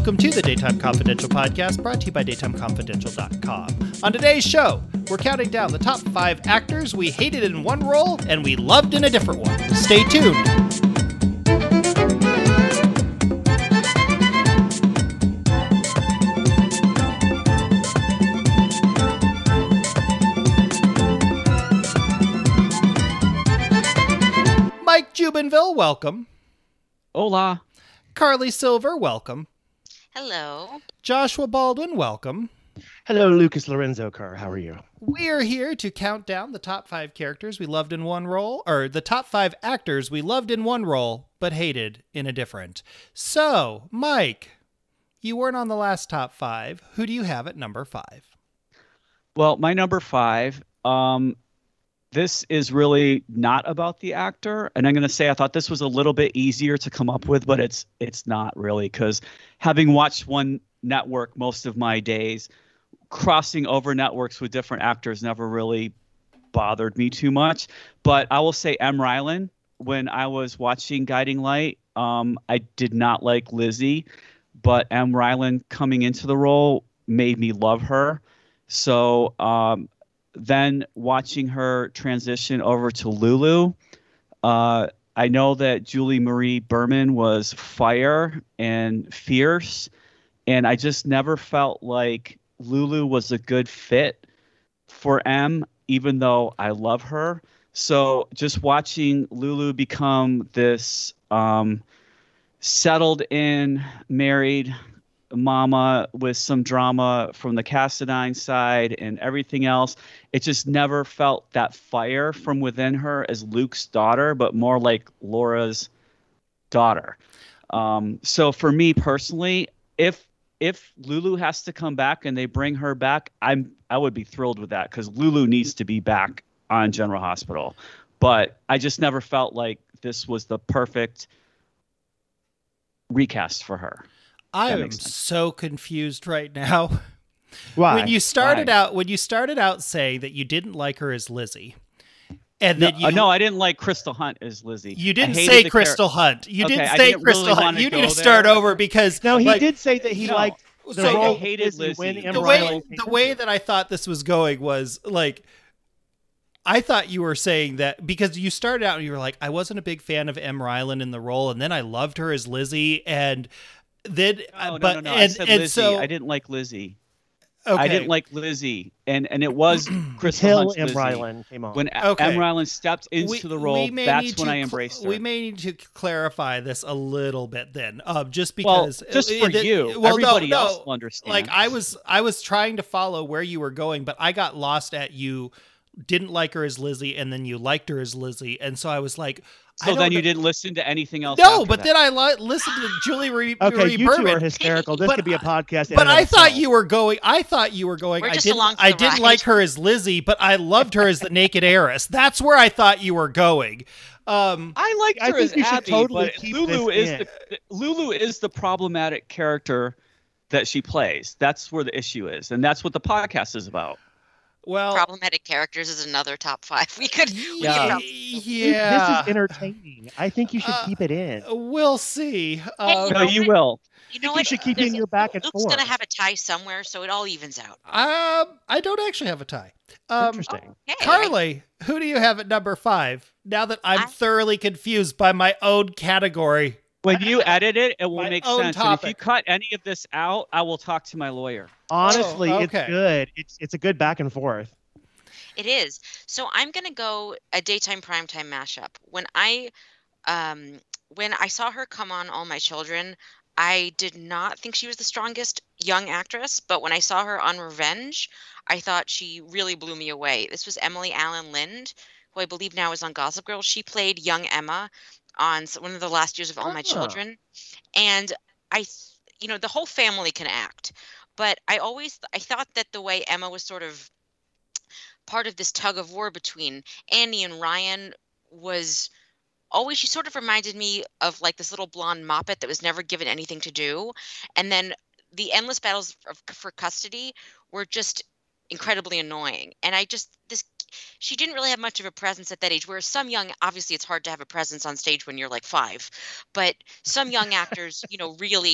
Welcome to the Daytime Confidential podcast, brought to you by DaytimeConfidential.com. On today's show, we're counting down the top 5 actors we hated in one role and we loved in a different one. Stay tuned. Mike Jubinville, welcome. Hola. Carly Silver, welcome. Hello. Joshua Baldwin, welcome. Hello, Lucas Lorenzo Carr. How are you? We're here to count down the top 5 characters we loved in one role, or the top 5 actors we loved in one role, but hated in a different. So, Mike, you weren't on the last top 5. Who do you have at number 5? Well, my number 5, this is really not about the actor. And I'm going to say I thought this was a little bit easier to come up with, but it's not really, because having watched one network most of my days, crossing over networks with different actors never really bothered me too much. But I will say M. Rylan, when I was watching Guiding Light, I did not like Lizzie, but M. Rylan coming into the role made me love her. So then watching her transition over to Lulu, I know that Julie Marie Berman was fire and fierce, and I just never felt like Lulu was a good fit for M, even though I love her. So just watching Lulu become this settled in, married mama with some drama from the Cassadine side and everything else, it just never felt that fire from within her as Luke's daughter, but more like Laura's daughter. So for me personally, if Lulu has to come back and they bring her back, I would be thrilled with that, because Lulu needs to be back on General Hospital. But I just never felt like this was the perfect recast for her. I am so confused right now. Why? When you started out saying that you didn't like her as Lizzie, and then no, I didn't like Crystal Hunt as Lizzie. You didn't say Crystal Hunt. You didn't say Crystal Hunt. You need to start over, because he did say that he liked the role. I hated Lizzie. The way that I thought this was going was like, I thought you were saying that because you started out and you were like, I wasn't a big fan of M. Rylan in the role, and then I loved her as Lizzie, and then no. I said Lizzie. So I didn't like Lizzie. Okay. I didn't like Lizzie, and it was Crystal Hunt's M. Lizzie. Rylan came on. When M. Rylan stepped into the role, that's when I embraced her. We may need to clarify this a little bit then, just because. Well, just for you. Everybody else will understand. Like I was trying to follow where you were going, but I got lost at you didn't like her as Lizzie, and then you liked her as Lizzie, and so I was like. So then you didn't listen to anything else? No, but then I listened to Julie Marie Berman. Okay, you two are hysterical. This could be a podcast. But I thought you were going. I didn't like her as Lizzie, but I loved her as the naked heiress. That's where I thought you were going. I liked her as Abby, totally but Lulu is the problematic character that she plays. That's where the issue is, and that's what the podcast is about. Well, problematic characters is another top 5. We could. Yeah. This is entertaining. I think you should keep it in. We'll see. No, you will. You know what? You should keep in your back and forth. Luke's gonna have a tie somewhere, so it all evens out. I don't actually have a tie. Interesting. Okay. Carly, who do you have at number 5? Now that I'm thoroughly confused by my own category. When you edit it, it will make sense. Topic. And if you cut any of this out, I will talk to my lawyer. Honestly, okay. It's good. It's a good back and forth. It is. So I'm gonna go a daytime primetime mashup. When I saw her come on All My Children, I did not think she was the strongest young actress, but when I saw her on Revenge, I thought she really blew me away. This was Emily Allen Lind, who I believe now is on Gossip Girl. She played young Emma on one of the last years of All My Children, and the whole family can act, but I thought that the way Emma was sort of part of this tug of war between Annie and Ryan was always, she sort of reminded me of like this little blonde moppet that was never given anything to do, and then the endless battles for custody were just incredibly annoying. And she didn't really have much of a presence at that age, whereas some young, obviously it's hard to have a presence on stage when you're like 5, but some young actors, really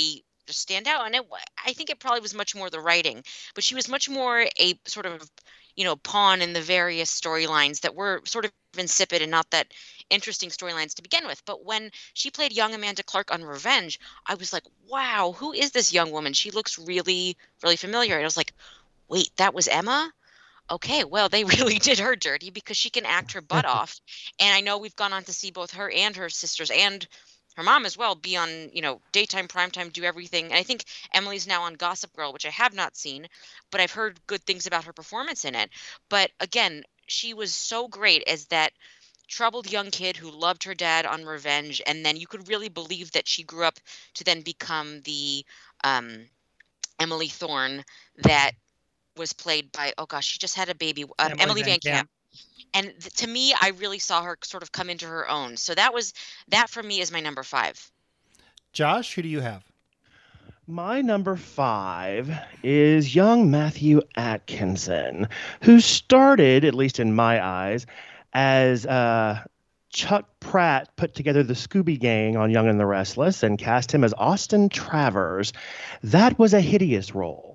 just stand out. And I think it probably was much more the writing, but she was much more a sort of, pawn in the various storylines that were sort of insipid and not that interesting storylines to begin with. But when she played young Amanda Clark on Revenge, I was like, wow, who is this young woman? She looks really, really familiar. And I was like, wait, that was Emma? Okay, well, they really did her dirty because she can act her butt off. And I know we've gone on to see both her and her sisters and her mom as well be on, daytime, primetime, do everything. And I think Emily's now on Gossip Girl, which I have not seen, but I've heard good things about her performance in it. But again, she was so great as that troubled young kid who loved her dad on Revenge. And then you could really believe that she grew up to then become the Emily Thorne that was played by, oh gosh, she just had a baby, Emily Van Camp. And to me, I really saw her sort of come into her own. So that for me is my number 5. Josh, who do you have? My number 5 is young Matthew Atkinson, who started, at least in my eyes, as Chuck Pratt put together the Scooby Gang on Young and the Restless and cast him as Austin Travers. That was a hideous role.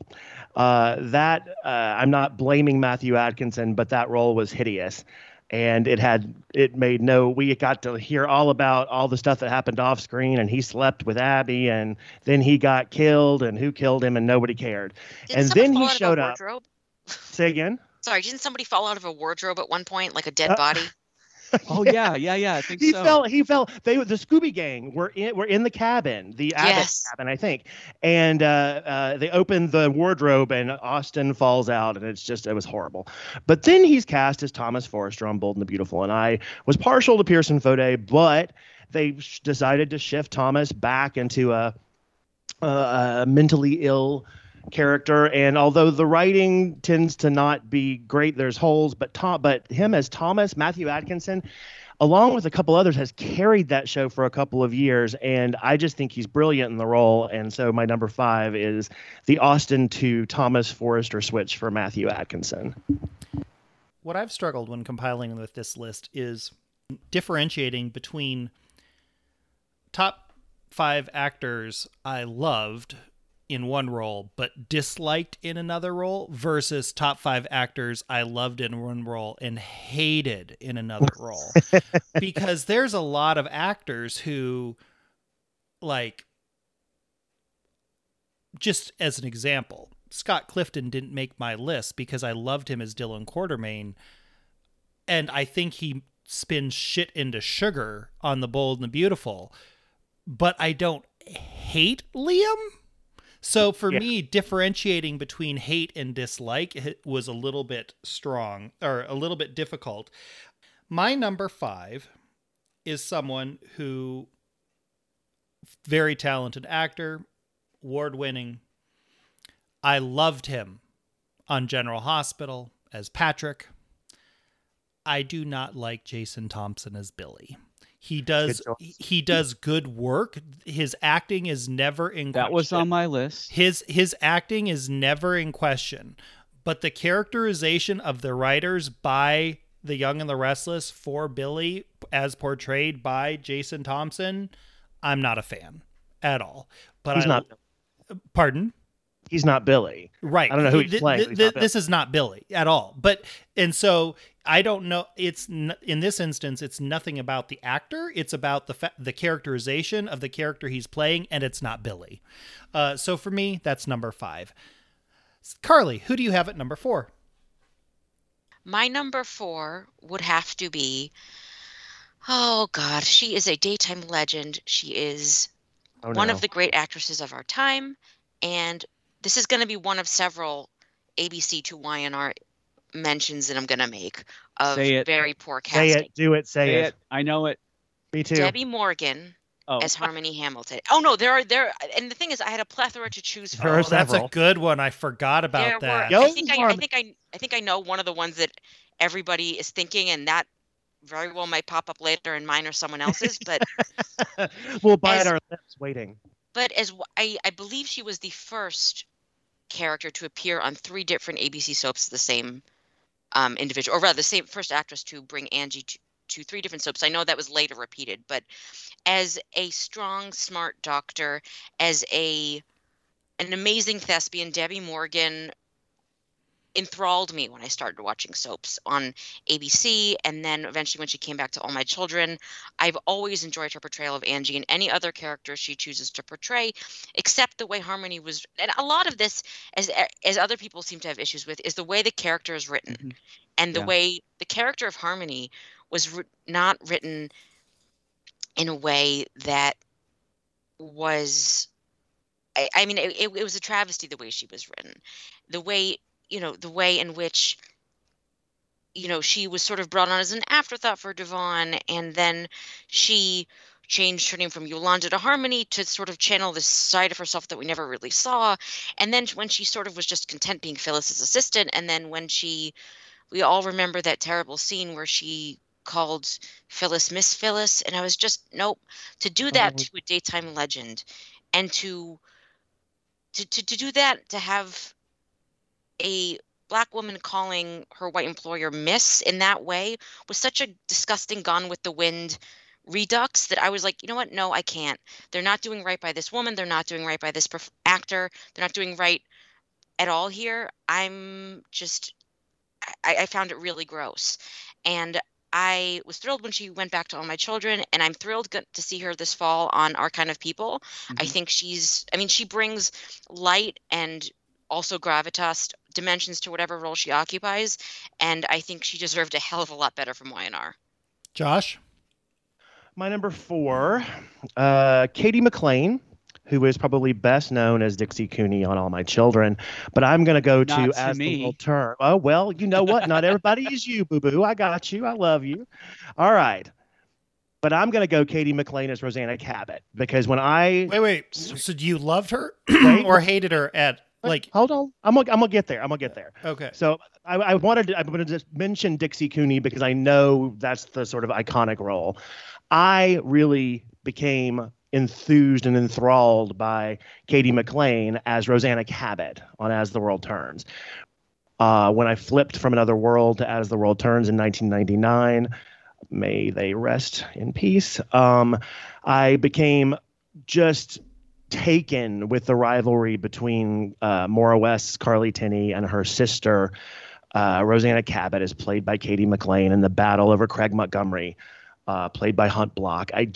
I'm not blaming Matthew Atkinson, but that role was hideous. And we got to hear all about all the stuff that happened off screen, and he slept with Abby, and then he got killed, and who killed him, and nobody cared. And then he showed up. Say again? Sorry, didn't somebody fall out of a wardrobe at one point, like a dead body? Oh yeah. I think he so. He fell. The Scooby Gang were in the cabin, the Abbott cabin, I think, and they opened the wardrobe, and Austin falls out, and it was horrible. But then he's cast as Thomas Forrester on Bold and the Beautiful, and I was partial to Pearson Fode, but they decided to shift Thomas back into a mentally ill character, and although the writing tends to not be great, there's holes, but him as Thomas, Matthew Atkinson, along with a couple others, has carried that show for a couple of years, and I just think he's brilliant in the role. And so my number 5 is the Austin to Thomas Forrester switch for Matthew Atkinson. What I've struggled when compiling with this list is differentiating between top 5 actors I loved in one role but disliked in another role versus top 5 actors I loved in one role and hated in another role. Because there's a lot of actors who, like, just as an example, Scott Clifton didn't make my list because I loved him as Dylan Quartermain, and I think he spins shit into sugar on The Bold and the Beautiful, but I don't hate Liam. So for me, differentiating between hate and dislike was a little bit strong, or a little bit difficult. My number 5 is someone who, very talented actor, award-winning. I loved him on General Hospital as Patrick. I do not like Jason Thompson as Billy. He does good work. His acting is never in question. That was on my list. His acting is never in question. But the characterization of the writers by The Young and the Restless for Billy, as portrayed by Jason Thompson, I'm not a fan at all. But he's not. Pardon? He's not Billy. Right. I don't know who he's playing. This is not Billy at all. And so I don't know. In this instance, it's nothing about the actor. It's about the characterization of the character he's playing, and it's not Billy. So for me, that's number 5. Carly, who do you have at number 4? My number 4 would have to be, oh God, she is a daytime legend. She is one of the great actresses of our time, and this is going to be one of several ABC to YNR mentions that I'm going to make of very poor casting. Say it. Do it. Say it. I know it. Me too. Debbie Morgan as Harmony Hamilton. Oh no, there. And the thing is, I had a plethora to choose from. That's a good one. I forgot about that. I think I know one of the ones that everybody is thinking, and that very well might pop up later in mine or someone else's. But we'll bite our lips waiting. But as I believe she was the first character to appear on 3 different ABC soaps, the same individual, or rather the same first actress to bring Angie to 3 different soaps. I know that was later repeated, but as a strong, smart doctor, as a an amazing thespian, Debbie Morgan, enthralled me when I started watching soaps on ABC, and then eventually when she came back to All My Children. I've always enjoyed her portrayal of Angie and any other character she chooses to portray, except the way Harmony was. And a lot of this, as other people seem to have issues with, is the way the character is written, and the way the character of Harmony was not written in a way that was. I mean, it was a travesty the way she was written, the way in which, she was sort of brought on as an afterthought for Devon, and then she changed her name from Yolanda to Harmony to sort of channel this side of herself that we never really saw. And then when she sort of was just content being Phyllis's assistant, and then when we all remember that terrible scene where she called Phyllis Miss Phyllis, and I was just, nope. To do that to a daytime legend, and to do that, to have a Black woman calling her white employer Miss in that way was such a disgusting Gone with the Wind redux that I was like, you know what? No, I can't. They're not doing right by this woman. They're not doing right by this actor. They're not doing right at all here. I found it really gross. And I was thrilled when she went back to All My Children, and I'm thrilled to see her this fall on Our Kind of People. I think she brings light and also gravitas dimensions to whatever role she occupies, and I think she deserved a hell of a lot better from Y&R. Josh? My number 4, Katie McLean, who is probably best known as Dixie Cooney on All My Children, but I'm going to go to As the World Turns. Oh, well, you know what? Not everybody is you, boo-boo. I got you. I love you. All right. But I'm going to go Katie McLean as Rosanna Cabot, because when I... Wait. So you loved her or hated her at... Hold on. I'm gonna get there. Okay. So I'm going to just mention Dixie Cooney because I know that's the sort of iconic role. I really became enthused and enthralled by Katie McLean as Rosanna Cabot on As the World Turns. When I flipped from Another World to As the World Turns in 1999, may they rest in peace. I became just taken with the rivalry between Maura West's Carly Tinney and her sister Rosanna Cabot, is played by Katie McLean, in the battle over Craig Montgomery, played by Hunt Block. I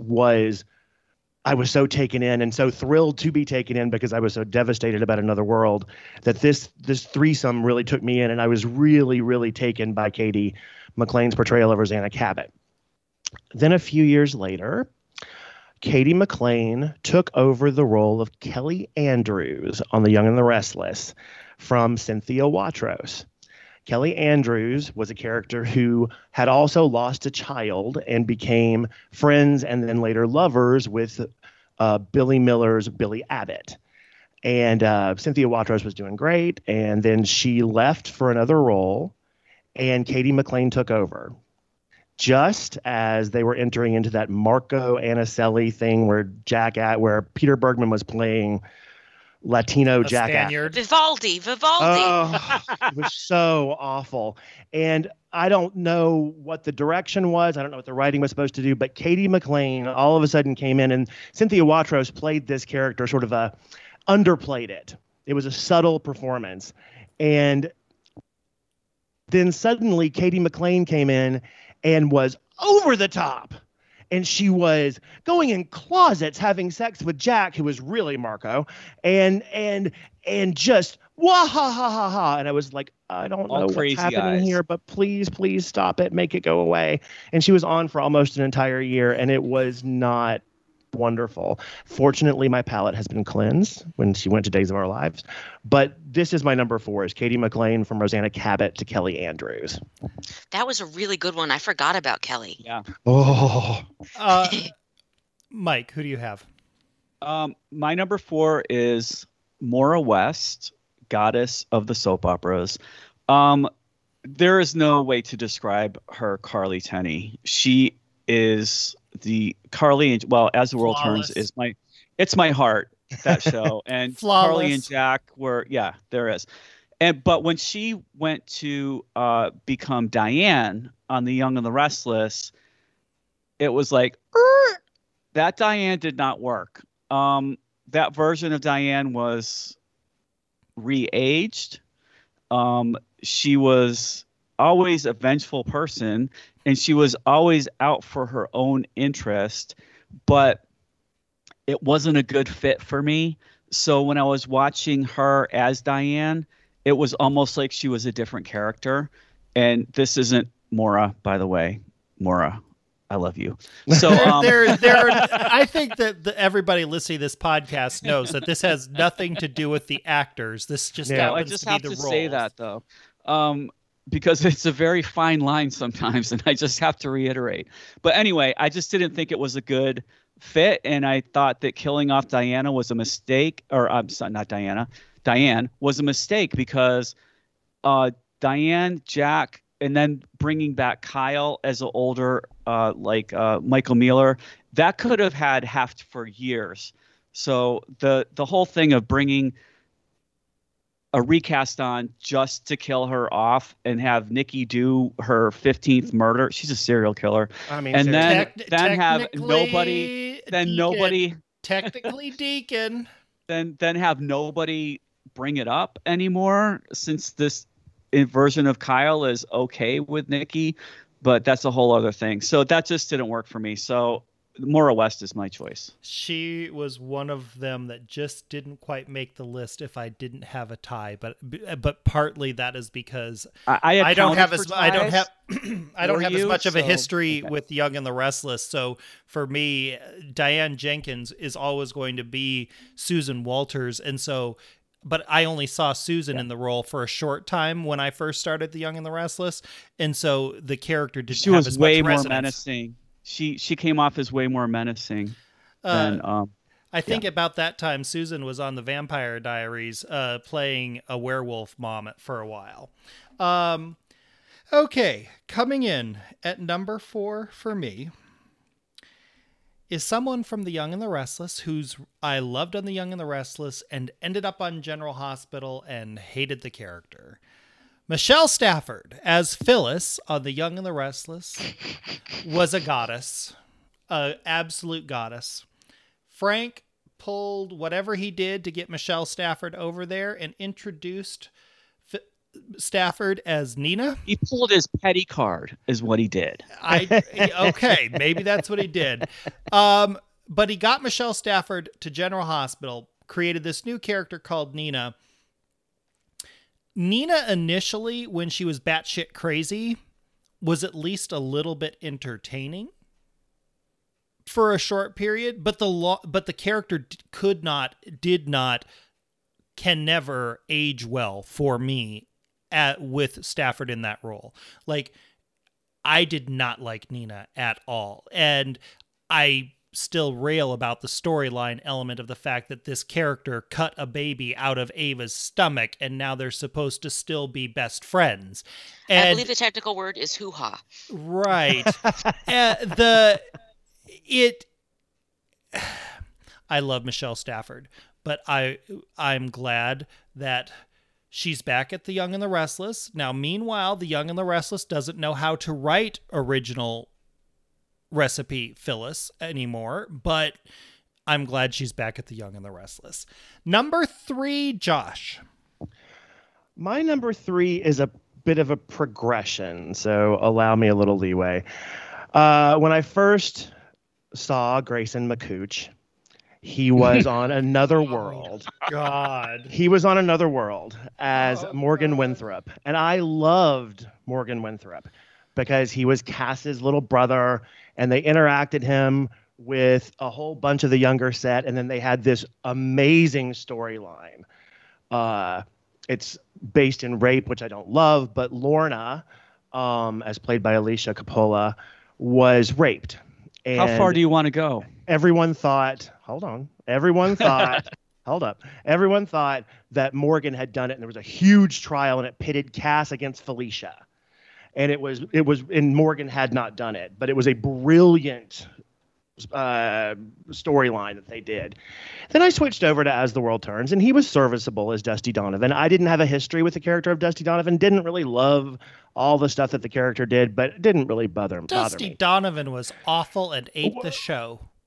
was so taken in and so thrilled to be taken in, because I was so devastated about Another World, that this threesome really took me in, and I was really, really taken by Katie McLean's portrayal of Rosanna Cabot. Then a few years later, Katie McLean took over the role of Kelly Andrews on The Young and the Restless from Cynthia Watros. Kelly Andrews was a character who had also lost a child and became friends and then later lovers with Billy Miller's Billy Abbott. And Cynthia Watros was doing great, and then she left for another role, and Katie McLean took over. Just as they were entering into that Marco Anicelli thing where Peter Bergman was playing Latino Jack Spaniard. Vivaldi. Oh, it was so awful. And I don't know what the direction was. I don't know what the writing was supposed to do, but Katie McLean all of a sudden came in, and Cynthia Watros played this character, sort of underplayed it. It was a subtle performance. And then suddenly Katie McLean came in and was over the top. And she was going in closets, having sex with Jack, who was really Marco, and just wah ha ha ha ha. And I was like, I don't know what's happening here, but please stop it, make it go away. And she was on for almost an entire year, and it was not wonderful. Fortunately, my palate has been cleansed when she went to Days of Our Lives. But this is my number 4, is Katie McLean from Rosanna Cabot to Kelly Andrews. That was a really good one. I forgot about Kelly. Yeah. Oh. Mike, who do you have? My number 4 is Maura West, goddess of the soap operas. There is no way to describe her Carly Tinney. She is the Carly, As the World Turns is it's my heart, that show. And Carly and Jack were, there is. But when she went to become Diane on The Young and the Restless, it was like, that Diane did not work. that version of Diane was re-aged. She was always a vengeful person, and she was always out for her own interest, but it wasn't a good fit for me. So when I was watching her as Diane, it was almost like she was a different character. And this isn't Maura, by the way. Maura, I love you. So I think that everybody listening to this podcast knows that this has nothing to do with the actors. This just happens I just to be have the to roles. say that though, because it's a very fine line sometimes, and I just have to reiterate. But anyway, I just didn't think it was a good fit, and I thought that killing off Diana was a mistake, or I'm sorry, not Diana. Diane was a mistake because Diane, Jack, and then bringing back Kyle as an older, Michael Mueller, that could have had heft for years. So the whole thing of bringing a recast on just to kill her off and have Nikki do her 15th murder. She's a serial killer. I mean, and then have technically nobody technically Deacon. Then have nobody bring it up anymore, since this version of Kyle is okay with Nikki, but that's a whole other thing. So that just didn't work for me. So Maura West is my choice. She was one of them that just didn't quite make the list if I didn't have a tie, but partly that is because I don't have as much of a history with Young and the Restless. So for me, Diane Jenkins is always going to be Susan Walters, and so. But I only saw Susan in the role for a short time when I first started The Young and the Restless, and so the character didn't have as much resonance. She was way more menacing. She came off as way more menacing than I think about that time Susan was on the Vampire Diaries playing a werewolf mom for a while. Okay, coming in at number 4 for me is someone from The Young and the Restless who's I loved on The Young and the Restless and ended up on General Hospital and hated the character. Michelle Stafford as Phyllis on The Young and the Restless was a goddess, an absolute goddess. Frank pulled whatever he did to get Michelle Stafford over there and introduced Stafford as Nina. He pulled his petty card is what he did. Okay, maybe that's what he did. But he got Michelle Stafford to General Hospital, created this new character called Nina. Nina initially, when she was batshit crazy, was at least a little bit entertaining for a short period, but the character can never age well for me with Stafford in that role. Like, I did not like Nina at all. And I still rail about the storyline element of the fact that this character cut a baby out of Ava's stomach and now they're supposed to still be best friends. And I believe the technical word is hoo-ha. Right. I love Michelle Stafford, but I'm glad that she's back at The Young and the Restless. Now, meanwhile, The Young and the Restless doesn't know how to write original recipe Phyllis anymore, but I'm glad she's back at The Young and the Restless. Number 3, Josh. My number 3 is a bit of a progression, so allow me a little leeway. When I first saw Grayson McCooch, he was on Another World. God. He was on Another World as Morgan Winthrop. And I loved Morgan Winthrop because he was Cass's little brother and they interacted him with a whole bunch of the younger set. And then they had this amazing storyline. It's based in rape, which I don't love, but Lorna, as played by Alicia Coppola, was raped. And how far do you want to go? Everyone thought, everyone thought that Morgan had done it, and there was a huge trial, and it pitted Cass against Felicia. And and Morgan had not done it, but it was a brilliant storyline that they did. Then I switched over to As the World Turns, and he was serviceable as Dusty Donovan. I didn't have a history with the character of Dusty Donovan, didn't really love all the stuff that the character did, but it didn't really bother me. Dusty Donovan was awful and ate the show.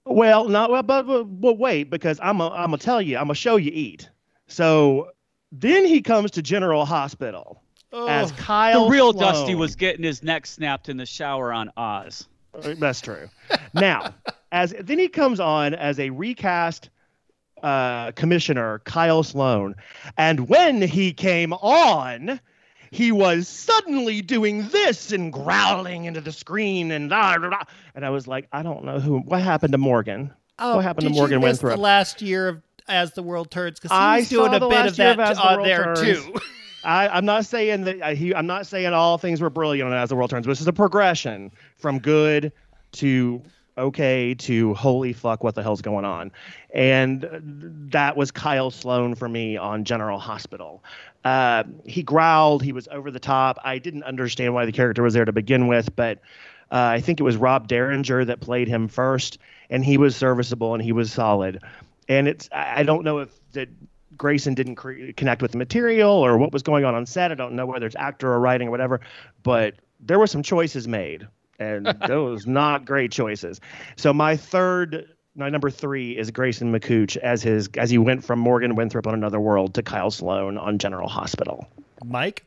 Well, no, well, but wait, because I'm gonna tell you, I'm gonna show you eat. So then he comes to General Hospital as Oh, The Kyle real Dusty was Sloan. getting his neck snapped in the shower on Oz. That's true. Now, as then he comes on as a recast commissioner, Kyle Sloan, and when he came on, he was suddenly doing this and growling into the screen and and I was like, I don't know what happened to Morgan. What oh, happened to did you Morgan miss the Winthrop? last year of As the World Turns? Because he I was doing saw a the bit of last year of that As the on World there Turns. too. I'm not saying that I'm not saying all things were brilliant on As the World Turns. But this is a progression from good to okay to holy fuck, what the hell's going on? And that was Kyle Sloan for me on General Hospital. He growled. He was over the top. I didn't understand why the character was there to begin with, but I think it was Rob Derringer that played him first, and he was serviceable and he was solid. And I don't know if that Grayson didn't connect with the material or what was going on set. I don't know whether it's actor or writing or whatever, but there were some choices made, and those not great choices. So my number 3 is Grayson McCooch as he went from Morgan Winthrop on Another World to Kyle Sloan on General Hospital. Mike?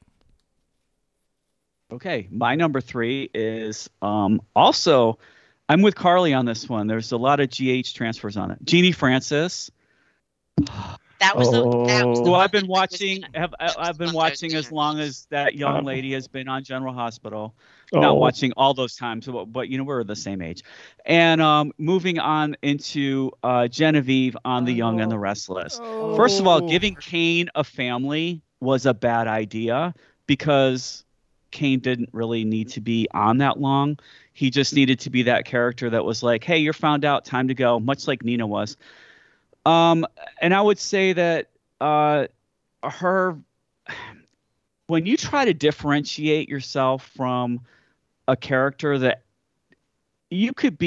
Okay, my number 3 is also I'm with Carly on this one. There's a lot of GH transfers on it. Jeannie Francis. That was the Who one I've been that watching I've been watching as long as that young lady has been on General Hospital. Not watching all those times, but you know, we're the same age. And moving on into Genevieve on The Young and the Restless. First of all, giving Kane a family was a bad idea because Kane didn't really need to be on that long. He just needed to be that character that was like, hey, you're found out, time to go, much like Nina was. And I would say that her, when you try to differentiate yourself from a character that you could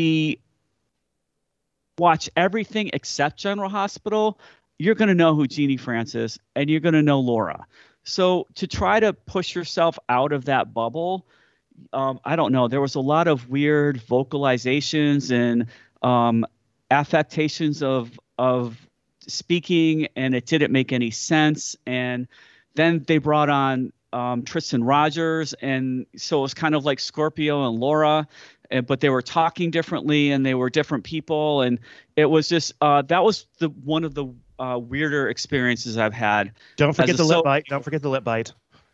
watch everything except General Hospital, you're going to know who Jeannie Francis and you're going to know Laura. So to try to push yourself out of that bubble, I don't know. There was a lot of weird vocalizations and affectations of speaking, and it didn't make any sense. And then they brought on Tristan Rogers, and so it was kind of like Scorpio and Laura, but they were talking differently and they were different people, and it was just that was one of the weirder experiences I've had. Don't forget the lip bite. Don't forget the lip bite.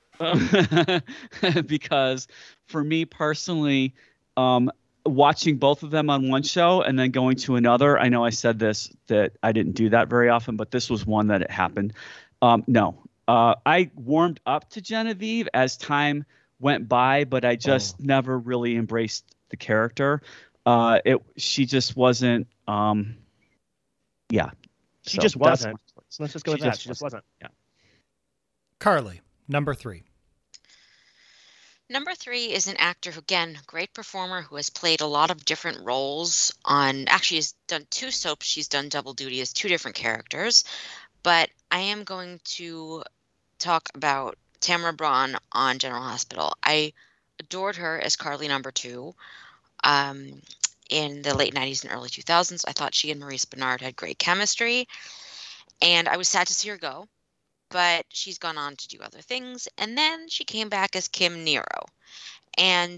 Because for me personally, watching both of them on one show and then going to another, I know I said this, that I didn't do that very often, but this was one that it happened. No, I warmed up to Genevieve as time went by, but I just never really embraced the character. She just wasn't. Yeah, she just wasn't. Let's just go with that. She just wasn't. Yeah. Carly, number 3. Number 3 is an actor who, again, great performer who has played a lot of different roles on. Actually, has done 2 soaps. She's done double duty as 2 different characters. But I am going to talk about Tamara Braun on General Hospital. I adored her as Carly number 2 in the late 90s and early 2000s. I thought she and Maurice Benard had great chemistry, and I was sad to see her go, but she's gone on to do other things. And then she came back as Kim Nero, and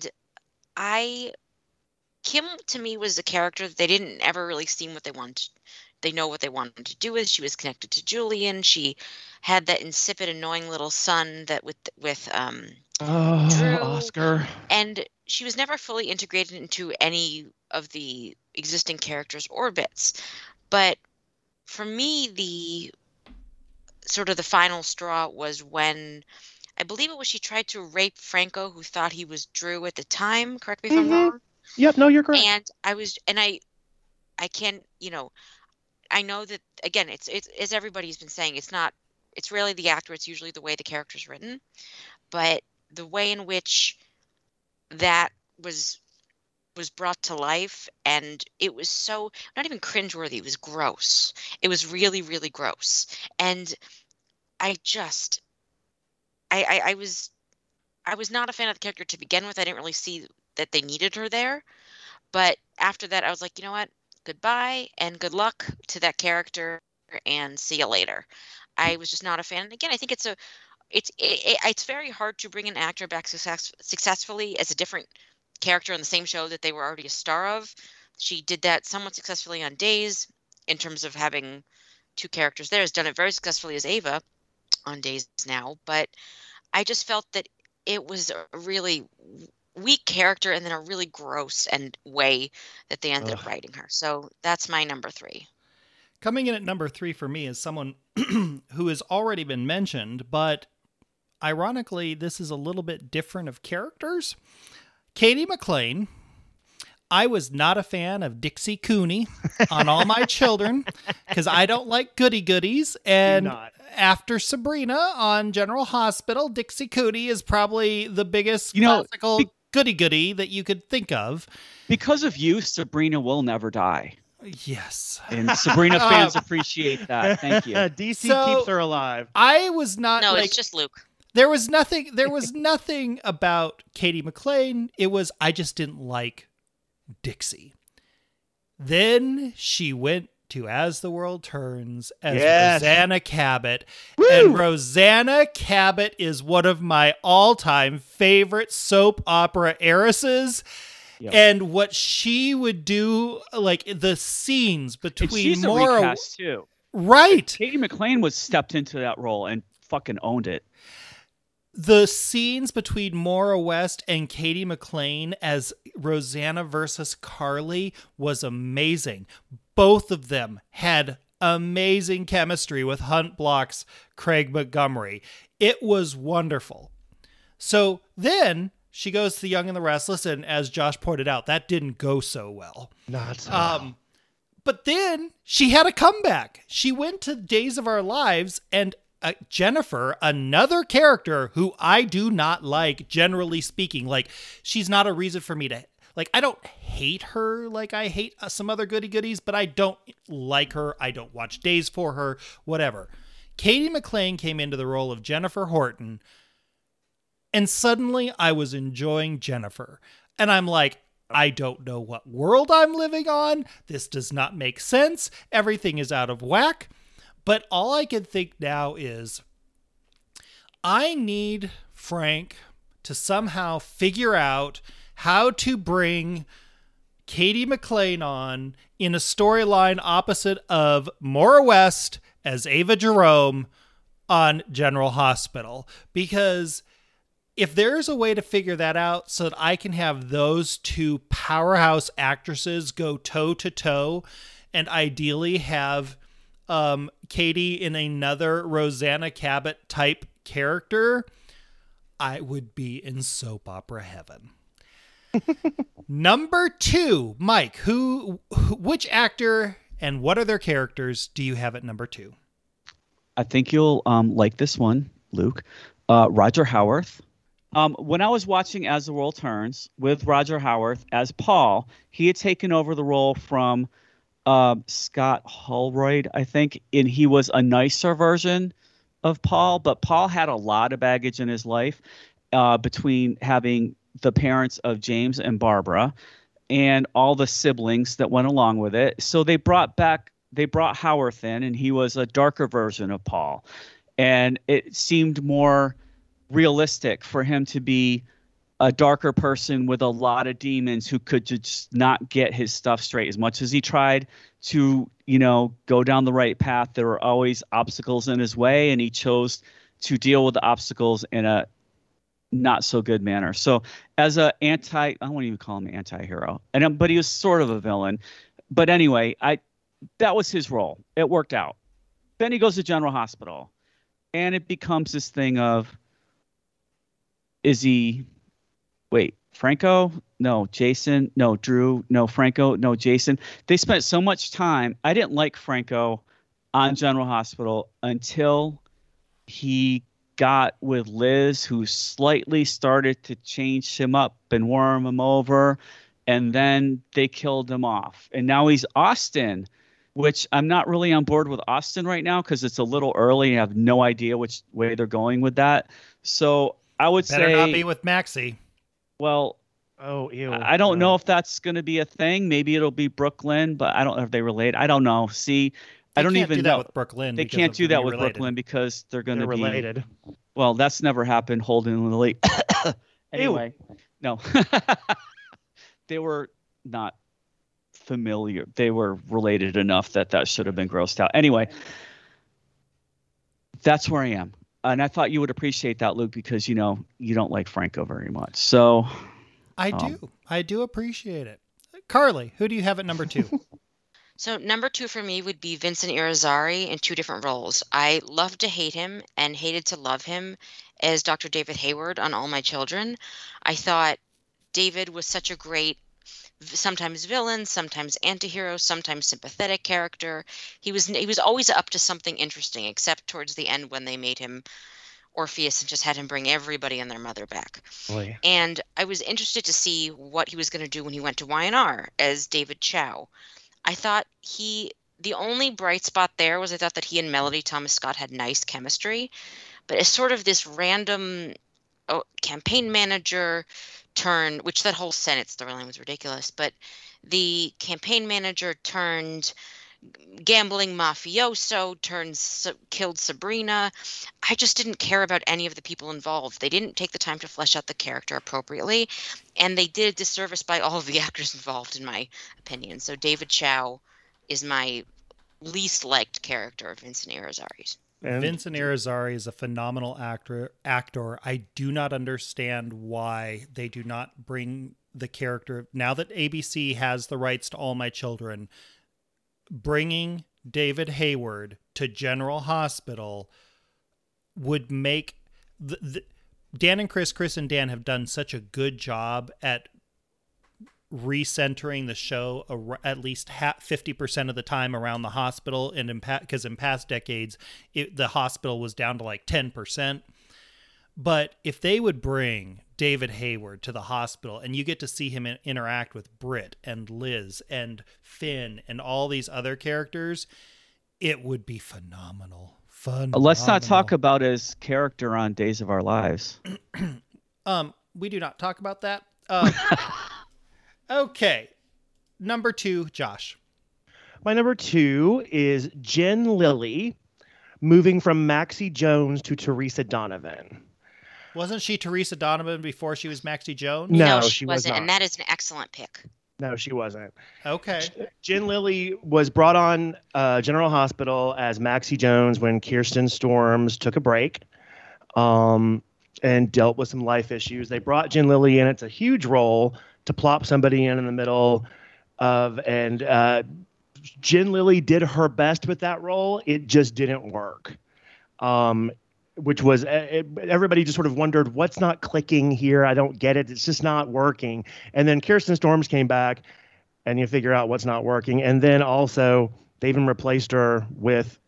Kim to me was a character that they didn't ever really seem what they wanted. They know what they wanted to do with. She was connected to Julian. She had that insipid, annoying little son that with Drew. Oscar. And she was never fully integrated into any of the existing characters' orbits. But for me, the sort of the final straw was when I believe it was she tried to rape Franco, who thought he was Drew at the time. Correct me if I'm wrong. Yep, no, you're correct. And I can't, I know that, again, it's as everybody's been saying, it's rarely the actor, it's usually the way the character's written. But the way in which that was brought to life, and it was so not even cringeworthy, it was gross. It was really, really gross. And I was not a fan of the character to begin with. I didn't really see that they needed her there. But after that, I was like, you know what? goodbye and good luck to that character and see you later. I was just not a fan. And again, I think it's very hard to bring an actor back successfully as a different character on the same show that they were already a star of. She did that somewhat successfully on Days in terms of having two characters there. Has done it very successfully as Ava on Days now, but I just felt that it was a really weak character and then a really gross and way that they ended up writing her. So that's my number 3. Coming in at number 3 for me is someone who has already been mentioned, but ironically, this is a little bit different of characters. Katie McLean. I was not a fan of Dixie Cooney on All My Children because I don't like goody-goodies. And after Sabrina on General Hospital, Dixie Cooney is probably the biggest classical goody-goody that you could think of. Because of you, Sabrina will never die. Yes. And Sabrina fans appreciate that. Thank you. DC keeps her alive. I was not it's just Luke. There was nothing about Katie McLean. I just didn't like Dixie. Then she went to As the World Turns as Rosanna Cabot. Woo! And Rosanna Cabot is one of my all-time favorite soap opera heiresses. Yep. And what she would do, like the scenes between she's a recast too. Right. Katie McLean was stepped into that role and fucking owned it. The scenes between Maura West and Katie McLean as Rosanna versus Carly was amazing. Both of them had amazing chemistry with Hunt Block's Craig Montgomery. It was wonderful. So then she goes to The Young and the Restless, and as Josh pointed out, that didn't go so well. Not so well. But then she had a comeback. She went to Days of Our Lives, and Jennifer, another character who I do not like, generally speaking. Like, she's not a reason for me to, like, I don't hate her like I hate some other goody-goodies, but I don't like her. I don't watch Days for her, whatever. Katie McLean came into the role of Jennifer Horton, and suddenly I was enjoying Jennifer. And I'm like, I don't know what world I'm living on. This does not make sense. Everything is out of whack. But all I can think now is I need Frank to somehow figure out how to bring Katie McLean on in a storyline opposite of Maura West as Ava Jerome on General Hospital. Because if there's a way to figure that out so that I can have those two powerhouse actresses go toe-to-toe and ideally have Katie in another Rosanna Cabot type character, I would be in soap opera heaven. Number 2, Mike, which actor and what other characters do you have at number 2? I think you'll like this one, Luke. Roger Howarth. When I was watching As the World Turns with Roger Howarth as Paul, he had taken over the role from Scott Holroyd, I think, and he was a nicer version of Paul, but Paul had a lot of baggage in his life between having the parents of James and Barbara and all the siblings that went along with it. So they brought Howarth in, and he was a darker version of Paul, and it seemed more realistic for him to be a darker person with a lot of demons who could just not get his stuff straight. As much as he tried to, go down the right path, there were always obstacles in his way, and he chose to deal with the obstacles in a not so good manner. So as I won't even call him an anti-hero, but he was sort of a villain. But anyway, that was his role. It worked out. Then he goes to General Hospital, and it becomes this thing of, Franco? No. Jason? No. Drew? No. Franco? No. Jason? They spent so much time. I didn't like Franco on General Hospital until he got with Liz, who slightly started to change him up and worm him over, and then they killed him off. And now he's Austin, which I'm not really on board with Austin right now because it's a little early. I have no idea which way they're going with that. So I would say better not be with Maxie. Well, Oh, ew. I don't know if that's going to be a thing. Maybe it'll be Brooklyn, but I don't know if they relate. I don't know. See, I don't even know. With Brooklyn. They can't do that with Brooklyn because they're going to be related. Well, that's never happened. Holden and Lily. Anyway, no, they were not familiar. They were related enough that should have been grossed out. Anyway, that's where I am. And I thought you would appreciate that, Luke, because, you don't like Franco very much. So I do. I do appreciate it. Carly, who do you have at number 2? So number 2 for me would be Vincent Irizarry in 2 different roles. I loved to hate him and hated to love him as Dr. David Hayward on All My Children. I thought David was such a great, sometimes villain, sometimes antihero, sometimes sympathetic character. He was always up to something interesting, except towards the end when they made him Orpheus and just had him bring everybody and their mother back. Boy. And I was interested to see what he was going to do when he went to Y&R as David Chow. I thought the only bright spot there was I thought that he and Melody Thomas Scott had nice chemistry, but as sort of this random campaign manager turn, which that whole Senate storyline was ridiculous, but the campaign manager turned gambling mafioso killed Sabrina. I just didn't care about any of the people involved. They didn't take the time to flesh out the character appropriately, and they did a disservice by all of the actors involved, in my opinion. So David Chow is my least liked character of Vincent Irizarry. Vincent Irizarry is a phenomenal actor. I do not understand why they do not bring the character, now that ABC has the rights to All My Children, bringing David Hayward to General Hospital would make Dan and Chris and Dan have done such a good job at recentering the show at least 50% of the time around the hospital, and because in past decades the hospital was down to like 10%. But if they would bring David Hayward to the hospital and you get to see him interact with Britt and Liz and Finn and all these other characters, it would be phenomenal. Let's not talk about his character on Days of Our Lives. We do not talk about that. Okay. Number 2, Josh. My number 2 is Jen Lilly, moving from Maxie Jones to Teresa Donovan. Wasn't she Teresa Donovan before she was Maxie Jones? No, she wasn't. And that is an excellent pick. No, she wasn't. Okay. Jen Lilly was brought on General Hospital as Maxie Jones when Kirsten Storms took a break and dealt with some life issues. They brought Jen Lilly in. It's a huge role to plop somebody in the middle of, and Jen Lilly did her best with that role. It just didn't work. Which was everybody just sort of wondered, what's not clicking here? I don't get it. It's just not working. And then Kirsten Storms came back and you figure out what's not working. And then also they even replaced her with,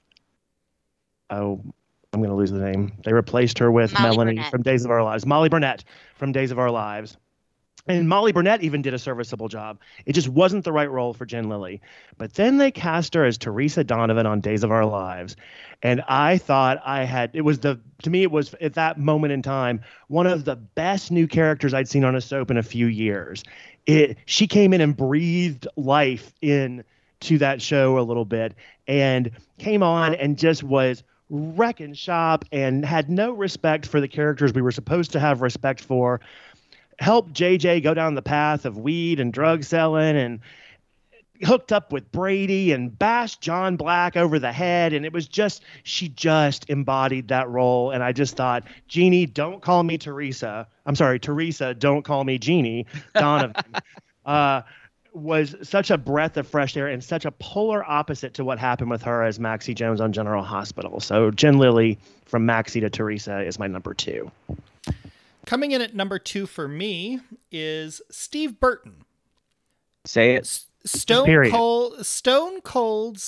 I'm going to lose the name. They replaced her with Melanie from Days of Our Lives. Molly Burnett from Days of Our Lives. And Molly Burnett even did a serviceable job. It just wasn't the right role for Jen Lilly. But then they cast her as Teresa Donovan on Days of Our Lives. And I thought to me, it was at that moment in time, one of the best new characters I'd seen on a soap in a few years. She came in and breathed life into that show a little bit and came on and just was wrecking shop and had no respect for the characters we were supposed to have respect for. Helped JJ go down the path of weed and drug selling and hooked up with Brady and bashed John Black over the head. And it was she just embodied that role. And I just thought, Jeannie, don't call me Teresa. I'm sorry, Teresa, don't call me Jeannie. Donovan was such a breath of fresh air and such a polar opposite to what happened with her as Maxie Jones on General Hospital. So Jen Lilly from Maxie to Teresa is my number 2. Coming in at number 2 for me is Steve Burton. Say it. Stone Cold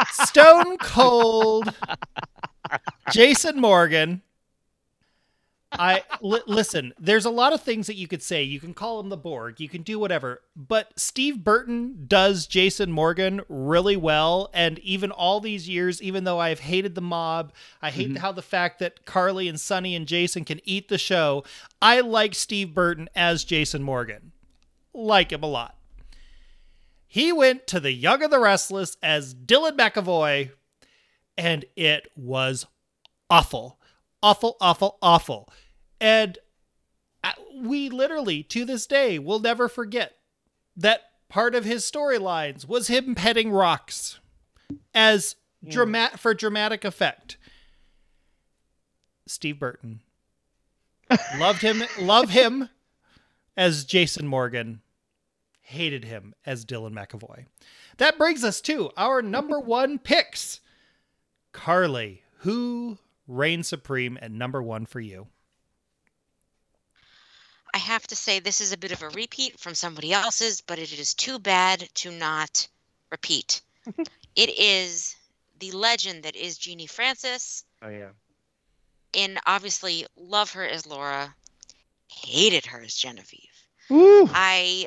Jason Morgan Listen, there's a lot of things that you could say. You can call him the Borg, you can do whatever, but Steve Burton does Jason Morgan really well. And even all these years, even though I've hated the mob, I hate how the fact that Carly and Sonny and Jason can eat the show, I like Steve Burton as Jason Morgan. Like him a lot. He went to The Young and the Restless as Dylan McAvoy, and it was awful. Awful, awful, awful. And we literally, to this day, will never forget that part of his storylines was him petting rocks as for dramatic effect. Steve Burton. Love him as Jason Morgan. Hated him as Dylan McAvoy. That brings us to our number one picks. Carly, who reigns supreme at number one for you? I have to say this is a bit of a repeat from somebody else's, but it is too bad to not repeat. It is the legend that is Jeannie Francis. Oh, yeah. And obviously love her as Laura. Hated her as Genevieve. Woo. I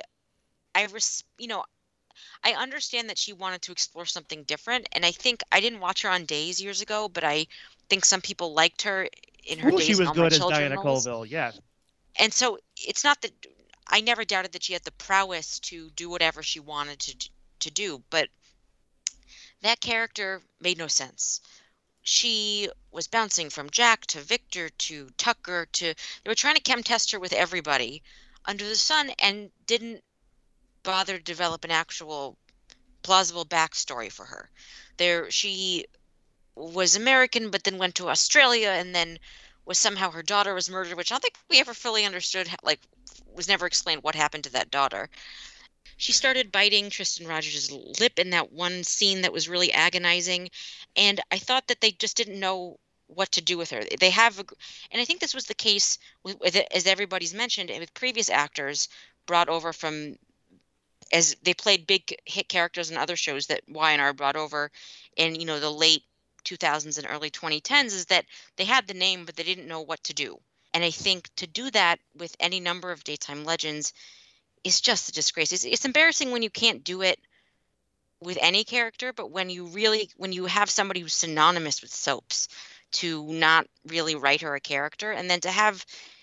understand that she wanted to explore something different, and I think I didn't watch her on Days years ago, but I think some people liked her in her Days. She was and good as Diana Colville, yes. And so it's not that I never doubted that she had the prowess to do whatever she wanted to do, but that character made no sense. She was bouncing from Jack to Victor to Tucker they were trying to chem test her with everybody under the sun and didn't bother to develop an actual plausible backstory for her. She was American, but then went to Australia, and then somehow her daughter was murdered, which I don't think we ever fully understood. Was never explained what happened to that daughter. She started biting Tristan Rogers' lip in that one scene that was really agonizing, and I thought that they just didn't know what to do with her. And I think this was the case with as everybody's mentioned, and with previous actors brought over from, as they played big hit characters in other shows that Y&R brought over in the late 2000s and early 2010s, is that they had the name but they didn't know what to do. And I think to do that with any number of daytime legends is just a disgrace. It's embarrassing when you can't do it with any character, but when you have somebody who's synonymous with soaps, to not really write her a character, and then to have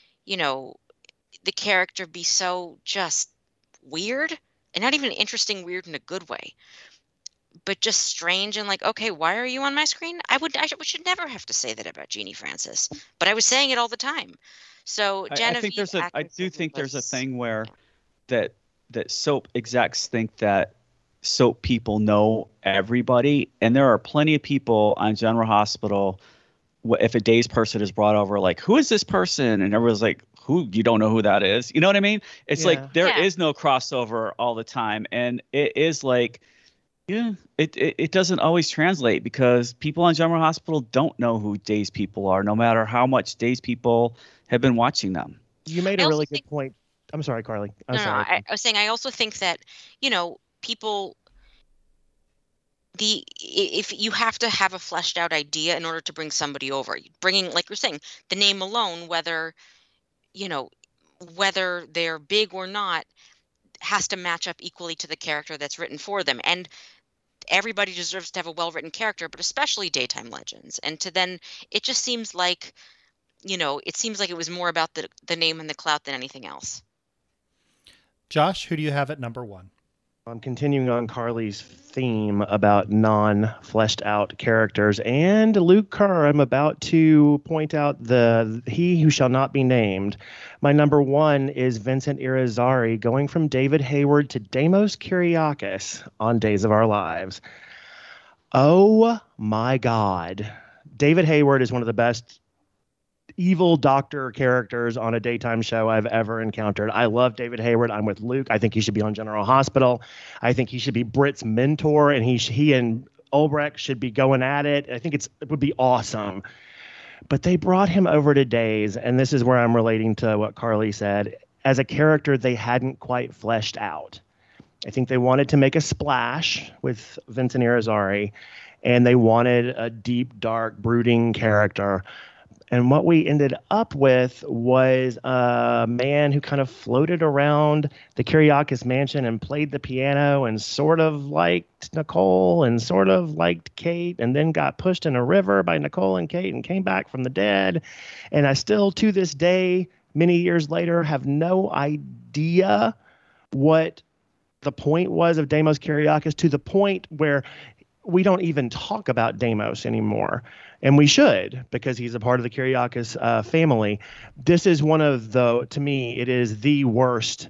the character be so just weird, and not even interesting weird in a good way, but just strange and okay, why are you on my screen? I should never have to say that about Jeannie Francis, but I was saying it all the time. So Genevieve, I do think there's a thing where that soap execs think that soap people know everybody, and there are plenty of people on General Hospital. If a Days person is brought over, who is this person? And everyone's like, who? You don't know who that is? You know what I mean? It's there is no crossover all the time. And it is it doesn't always translate, because people on General Hospital don't know who Days people are, no matter how much Days people have been watching them. You made a really good point. I'm sorry, Carly. I'm sorry. I was saying, I also think that, people, if you have to have a fleshed out idea in order to bring somebody over, bringing, like you're saying, the name alone, whether they're big or not, has to match up equally to the character that's written for them. And everybody deserves to have a well-written character, but especially daytime legends. And it just seems like, it was more about the name and the clout than anything else. Josh, who do you have at number one? I'm continuing on Carly's theme about non-fleshed out characters, and Luke Kerr. I'm about to point out he who shall not be named. My number one is Vincent Irizarry, going from David Hayward to Deimos Kyriakis on Days of Our Lives. Oh my God. David Hayward is one of the best evil doctor characters on a daytime show I've ever encountered. I love David Hayward. I'm with Luke. I think he should be on General Hospital. I think he should be Britt's mentor, and he and Ulbrich should be going at it. I think it would be awesome. But they brought him over to Days, and this is where I'm relating to what Carly said, as a character they hadn't quite fleshed out. I think they wanted to make a splash with Vincent Irizarry, and they wanted a deep, dark, brooding character. And what we ended up with was a man who kind of floated around the Kiriakis mansion and played the piano and sort of liked Nicole and sort of liked Kate, and then got pushed in a river by Nicole and Kate and came back from the dead. And I still, to this day, many years later, have no idea what the point was of Deimos Kiriakis, to the point where we don't even talk about Deimos anymore. And we should, because he's a part of the Kiriakis family. This is one of the, to me, it is the worst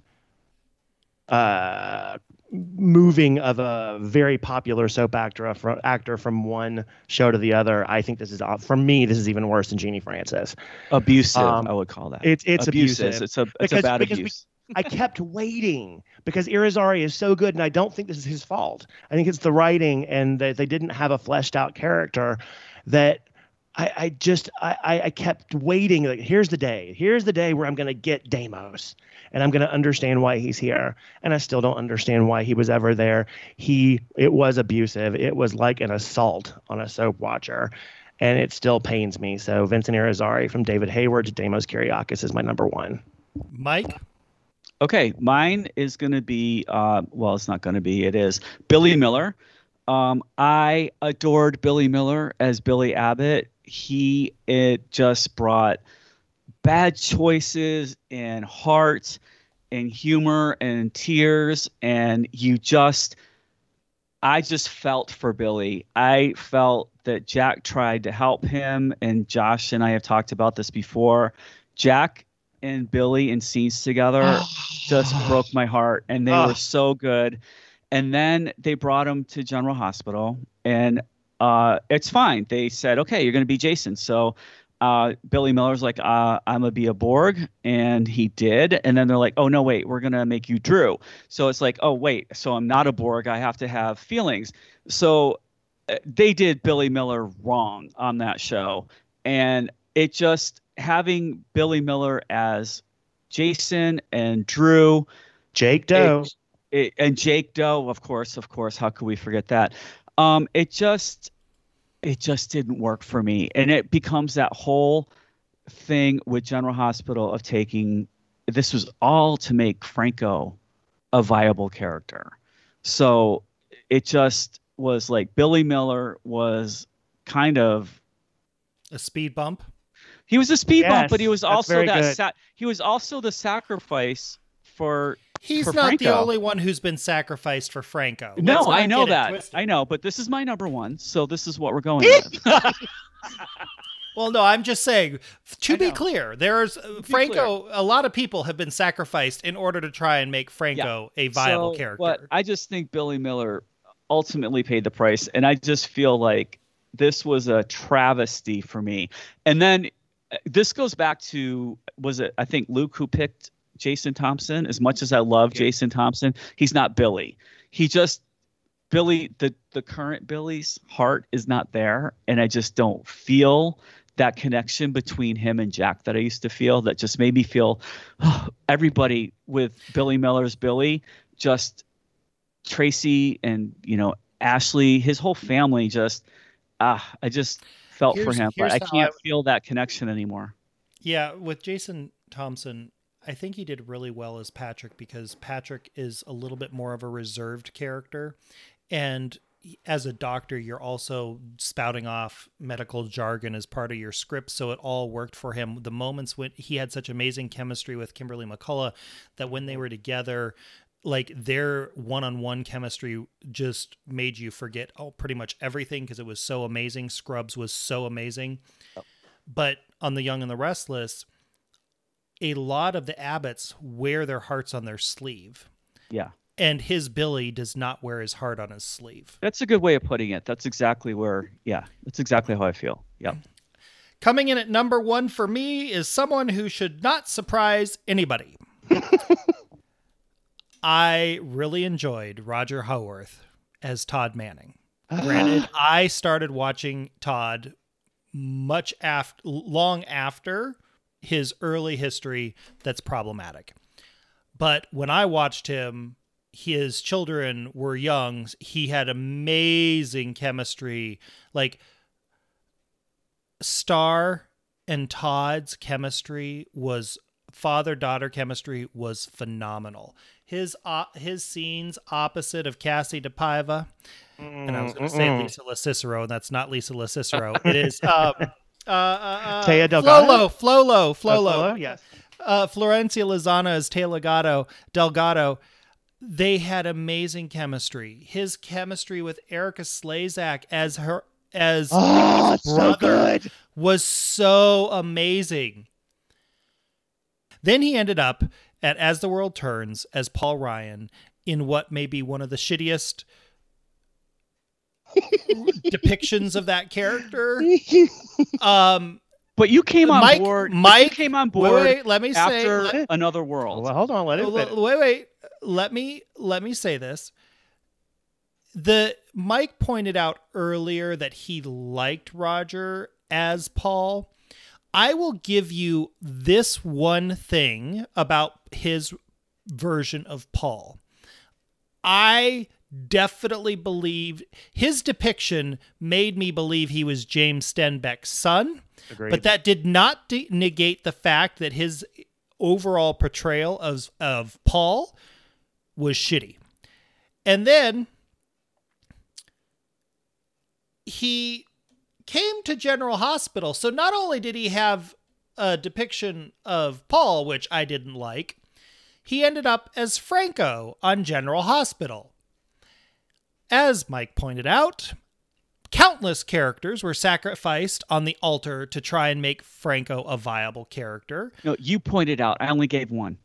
moving of a very popular soap actor from one show to the other. I think this is, for me, this is even worse than Jeannie Francis. Abusive, I would call that. It's abusive. It's a bad abuse. I kept waiting because Irizarry is so good, and I don't think this is his fault. I think it's the writing, and that they didn't have a fleshed out character. That I kept waiting. Like, here's the day where I'm going to get Deimos, and I'm going to understand why he's here. And I still don't understand why he was ever there. It was abusive. It was like an assault on a soap watcher, and it still pains me. So Vincent Irizarry, from David Hayward to Deimos Kiriakis, is my number one. Mike? Okay, mine is going to be, well, it's not going to be, it is Billy Miller. I adored Billy Miller as Billy Abbott. It just brought bad choices and heart and humor and tears. And I just felt for Billy. I felt that Jack tried to help him, and Josh and I have talked about this before. Jack and Billy in scenes together just broke my heart, and they were so good. And then they brought him to General Hospital, and it's fine. They said, okay, you're going to be Jason. So Billy Miller's like, I'm going to be a Borg, and he did. And then they're like, oh, no, wait, we're going to make you Drew. So it's like, oh, wait, so I'm not a Borg. I have to have feelings. So they did Billy Miller wrong on that show. And it just, having Billy Miller as Jason and Drew, Jake Doe, and Jake Doe, of course, how could we forget that? It just didn't work for me, and it becomes that whole thing with General Hospital of taking. This was all to make Franco a viable character, so it just was like Billy Miller was kind of a speed bump. He was a speed bump, but he was also he was also the sacrifice for. He's for not Franco. the only one who's been sacrificed for Franco. No, I know that. I know, but this is my number one, so this is what we're going with. Well, no, I'm just saying, to be clear, there's Franco, a lot of people have been sacrificed in order to try and make Franco a viable character. But I just think Billy Miller ultimately paid the price, and I just feel like this was a travesty for me. And then this goes back to, I think Luke who picked Jason Thompson. As much as I love Jason Thompson, he's not Billy. Billy, the current Billy's heart is not there, and I just don't feel that connection between him and Jack that I used to feel. That just made me feel everybody with Billy Miller's Billy, just Tracy and Ashley, his whole family. Just I just felt for him, but I can't feel that connection anymore. Yeah, with Jason Thompson, I think he did really well as Patrick, because Patrick is a little bit more of a reserved character. And as a doctor, you're also spouting off medical jargon as part of your script. So it all worked for him. The moments when he had such amazing chemistry with Kimberly McCullough, that when they were together, like their one-on-one chemistry just made you forget pretty much everything, because it was so amazing. Scrubs was so amazing. But on The Young and the Restless, a lot of the Abbotts wear their hearts on their sleeve. Yeah. And his Billy does not wear his heart on his sleeve. That's a good way of putting it. That's exactly that's exactly how I feel. Yeah. Coming in at number one for me is someone who should not surprise anybody. I really enjoyed Roger Howarth as Todd Manning. Granted, I started watching Todd long after his early history that's problematic. But when I watched him, his children were young. He had amazing chemistry. Like Star and Todd's chemistry was father-daughter chemistry was phenomenal. His scenes opposite of Cassie DePaiva, and I was going to say Lisa LoCicero, and that's not Lisa LoCicero. It is Taya Delgado. Flolo. Yes. Florencia Lozano as Taya Delgado. They had amazing chemistry. His chemistry with Erica Slezak as her his brother so good. was so amazing. Then he ended up at As the World Turns as Paul Ryan in what may be one of the shittiest depictions of that character. But you came on board. Mike you came on board. Wait, let me after say. Another World. Well, hold on. Wait. Let me say this. Mike pointed out earlier that he liked Roger as Paul. I will give you this one thing about his version of Paul. I definitely believe his depiction made me believe he was James Stenbeck's son. Agreed. But that did not negate the fact that his overall portrayal of Paul was shitty. And then he came to General Hospital. So not only did he have a depiction of Paul, which I didn't like, he ended up as Franco on General Hospital. As Mike pointed out, countless characters were sacrificed on the altar to try and make Franco a viable character. No, you pointed out. I only gave one.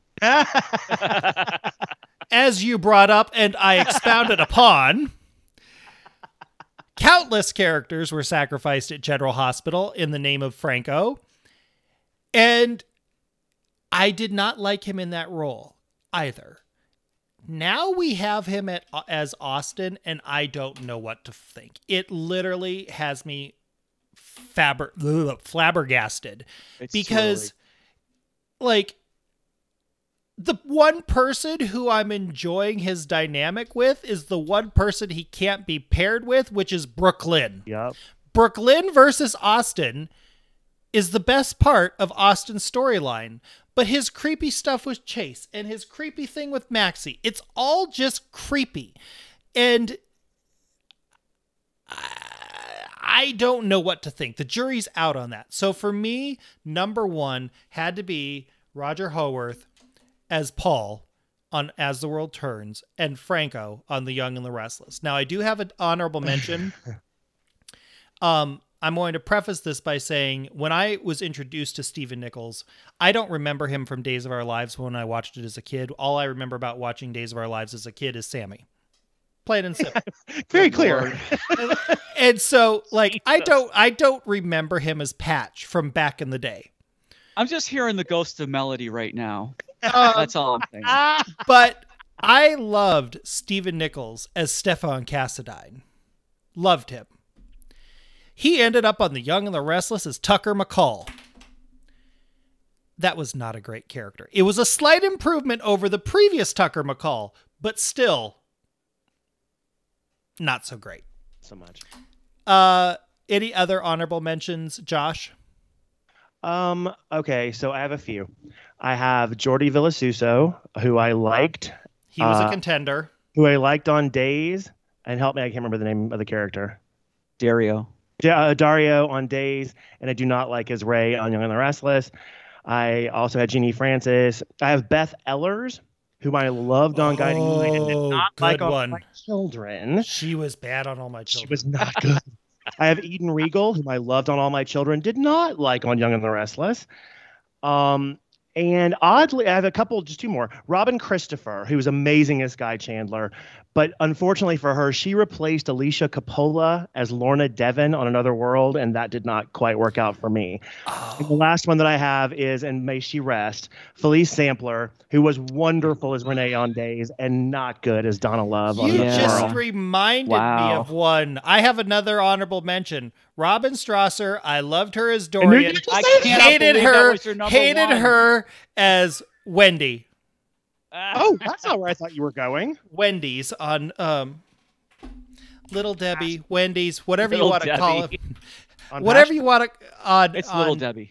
As you brought up and I expounded upon, countless characters were sacrificed at General Hospital in the name of Franco. And I did not like him in that role either. Now we have him as Austin, and I don't know what to think. It literally has me flabbergasted. Because, like, the one person who I'm enjoying his dynamic with is the one person he can't be paired with, which is Brooklyn. Yep. Brooklyn versus Austin is the best part of Austin's storyline. But his creepy stuff with Chase and his creepy thing with Maxie, it's all just creepy. And I don't know what to think. The jury's out on that. So for me, number one had to be Roger Howarth as Paul on As the World Turns and Franco on The Young and the Restless. Now, I do have an honorable mention. I'm going to preface this by saying when I was introduced to Stephen Nichols, I don't remember him from Days of Our Lives when I watched it as a kid. All I remember about watching Days of Our Lives as a kid is Sammy. Plain and simple. Very clear. And so, like, I don't remember him as Patch from back in the day. I'm just hearing the ghost of Melody right now. That's all I'm saying. But I loved Stephen Nichols as Stefan Cassadine. Loved him. He ended up on The Young and the Restless as Tucker McCall. That was not a great character. It was a slight improvement over the previous Tucker McCall, but still not so great. So much. Any other honorable mentions, Josh? Okay, so I have a few. I have Jordi Villasuso, who I liked. He was a contender. Who I liked on Days. And help me, I can't remember the name of the character. Dario on Days, and I do not like his Ray on Young and the Restless. I also had Jeannie Francis. I have Beth Ellers, whom I loved on Guiding Light and did not like on All My Children. She was bad on All My Children. She was not good. I have Eden Regal, whom I loved on All My Children, did not like on Young and the Restless. And oddly, I have a couple, just two more. Robin Christopher, who was amazing as Guy Chandler. But unfortunately for her, she replaced Alicia Coppola as Lorna Devon on Another World, and that did not quite work out for me. Oh. And the last one that I have is, and may she rest, Felice Sampler, who was wonderful as Renee on Days and not good as Donna Love on Another World. You just reminded me of one. I have another honorable mention. Robin Strasser, I loved her as Dorian. I hated her as Wendy. Oh, that's not where I thought you were going. Wendy's on Little Debbie, Wendy's, whatever you want to call it. Whatever you want to. It's Little Debbie.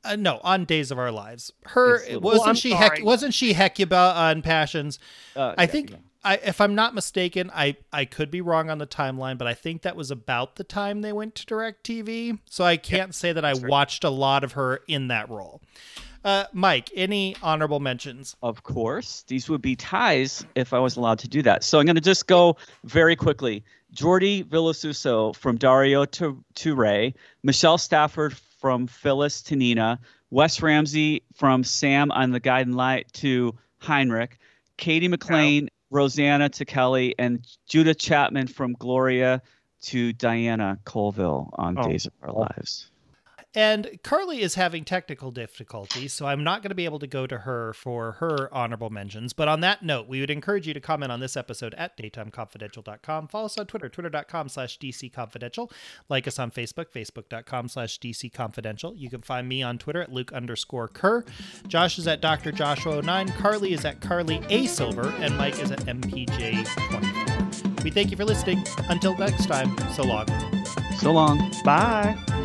No, on Days of Our Lives. Her It's wasn't she Hecuba on Passions? I think. Yeah. If I'm not mistaken, I could be wrong on the timeline, but I think that was about the time they went to DirecTV. So I can't say that I watched a lot of her in that role. Mike, any honorable mentions? Of course. These would be ties if I was allowed to do that. So I'm going to just go very quickly. Jordi Villasuso from Dario to Ray. Michelle Stafford from Phyllis to Nina. Wes Ramsey from Sam on The Guiding Light to Heinrich. Katie McLean, Rosanna to Kelly, and Judah Chapman from Gloria to Diana Colville on Days of Our Lives. And Carly is having technical difficulties, so I'm not going to be able to go to her for her honorable mentions. But on that note, we would encourage you to comment on this episode at daytimeconfidential.com. Follow us on Twitter, twitter.com/DCConfidential. Like us on Facebook, facebook.com/DCConfidential. You can find me on Twitter at Luke_Kerr. Josh is at Dr. Joshua09. Carly is at Carly A. Silver. And Mike is at MPJ24. We thank you for listening. Until next time, so long. So long. Bye.